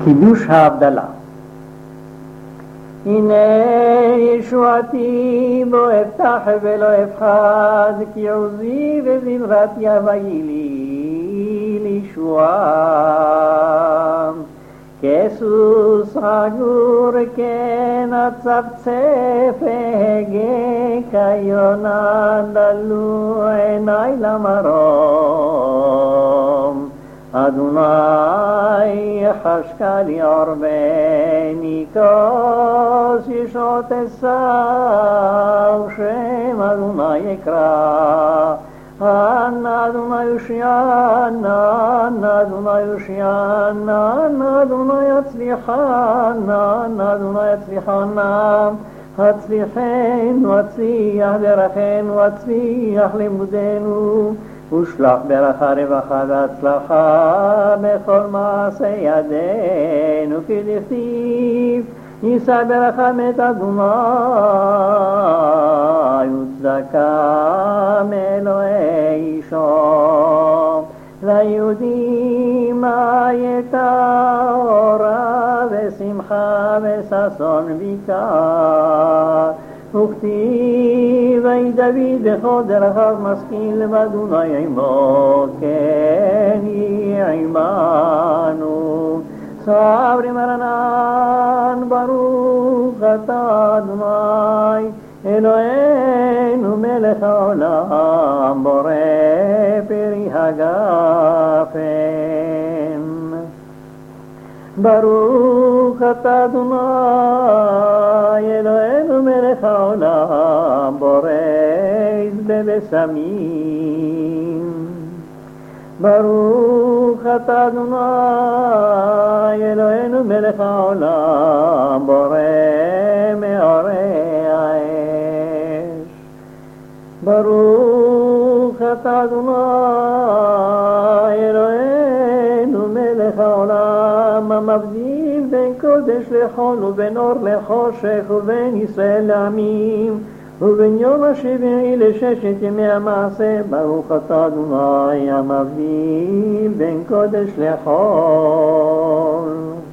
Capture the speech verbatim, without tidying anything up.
קידוש ההבדלה. הנה ישועתי בו אפתח ולא אפחד, כי עוזי וזמרתי הביאי לי לישועה. כסוס עגור כן אצפצף אהגה, כיונה דלו עיני למרום. אדוני חשקה לי עורבני, כוס ישעות אסע ושם אדוני אקרא. אנא אדוני יושיענה, אנא אדוני יושיענה, אנא אדוני יצליחנה, אנא אדוני יצליחנה. הצליחנו, הצליח דרכנו, הצליח לימודנו, ושלח ברכה רווחה והצלחה בכל מעשה ידינו, כדכתיב יישא ברכה מת אדוני וצדקה מאלוהי אישו. ליהודים הייתה אורה ושמחה וששון ויקר, וכתיב ויהי דוד בכל דרכיו משכיל, ואדוני עמו כן יהיה עמנו. סברי מרנן ברוך אתה אדוני אלוהינו מלך העולם, בורא פרי הגפן. ברוך אתה אדוני אלוהינו מלך העולם, בורא עז וסמים. ברוך אתה אדוני אלוהינו מלך העולם, בורא מאורי האש. ברוך אתה אדוני אלוהינו מלך העולם, המבדיל בין קודש לחול ובין אור לחושך ובין ישראל לעמים, ובין יום השביעי לששת ימי המעשה. ברוך אתה אדוני המבדיל בין קודש לחול.